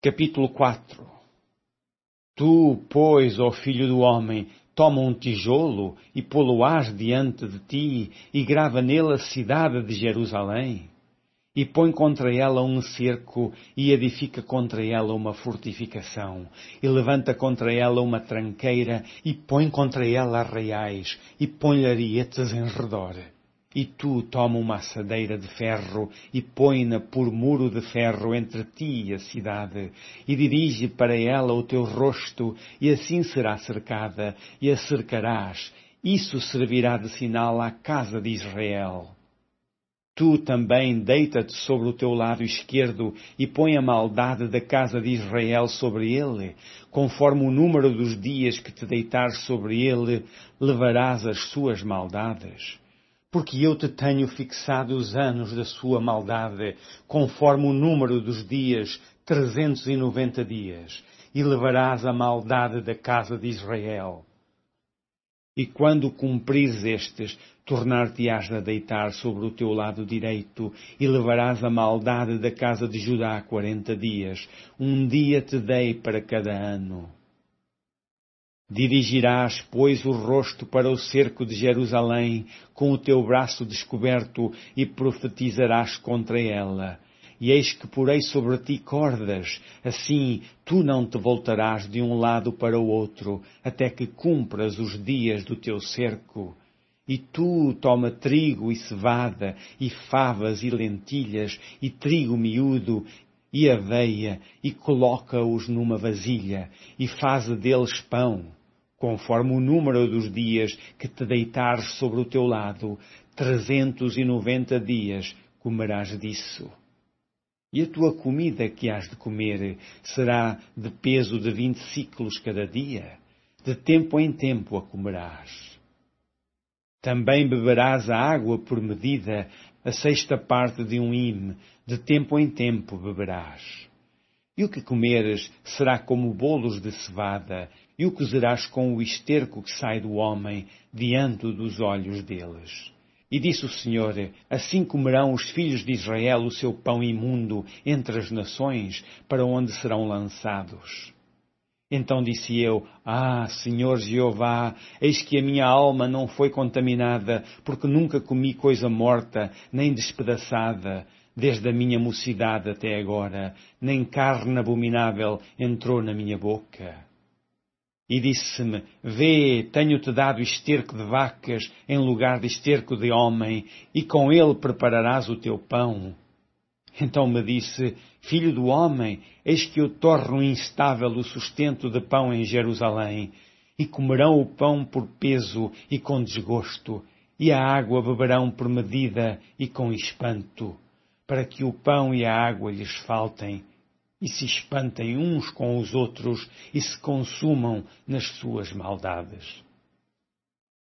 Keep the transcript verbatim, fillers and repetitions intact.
Capítulo quatro. Tu, pois, ó filho do homem, toma um tijolo e pô-lo-ás diante de ti e grava nele a cidade de Jerusalém. E põe contra ela um cerco e edifica contra ela uma fortificação. E levanta contra ela uma tranqueira e põe contra ela arraiais e põe-lhe arietes em redor. E tu toma uma assadeira de ferro e põe-na por muro de ferro entre ti e a cidade, e dirige para ela o teu rosto, e assim será cercada, e a cercarás. Isso servirá de sinal à casa de Israel. Tu também deita-te sobre o teu lado esquerdo e põe a maldade da casa de Israel sobre ele. Conforme o número dos dias que te deitares sobre ele, levarás as suas maldades. Porque eu te tenho fixado os anos da sua maldade, conforme o número dos dias, trezentos e noventa dias, e levarás a maldade da casa de Israel. E quando cumprires estes, tornar-te-ás a deitar sobre o teu lado direito, e levarás a maldade da casa de Judá quarenta dias. Um dia te dei para cada ano. Dirigirás, pois, o rosto para o cerco de Jerusalém, com o teu braço descoberto, e profetizarás contra ela. E eis que porei sobre ti cordas, assim tu não te voltarás de um lado para o outro, até que cumpras os dias do teu cerco. E tu toma trigo e cevada, e favas e lentilhas, e trigo miúdo, e aveia, e coloca-os numa vasilha, e faze deles pão, conforme o número dos dias que te deitares sobre o teu lado, trezentos e noventa dias comerás disso. E a tua comida que hás de comer será de peso de vinte ciclos cada dia, de tempo em tempo a comerás. Também beberás a água por medida, a sexta parte de um hime, de tempo em tempo beberás. E o que comeres será como bolos de cevada, e o cozerás com o esterco que sai do homem, diante dos olhos deles. E disse o Senhor, assim comerão os filhos de Israel o seu pão imundo entre as nações, para onde serão lançados. Então disse eu, ah, Senhor Jeová, eis que a minha alma não foi contaminada, porque nunca comi coisa morta, nem despedaçada, desde a minha mocidade até agora, nem carne abominável entrou na minha boca. E disse-me, vê, tenho-te dado esterco de vacas em lugar de esterco de homem, e com ele prepararás o teu pão. Então me disse, filho do homem, eis que eu torno instável o sustento de pão em Jerusalém, e comerão o pão por peso e com desgosto, e a água beberão por medida e com espanto, para que o pão e a água lhes faltem, e se espantem uns com os outros e se consumam nas suas maldades.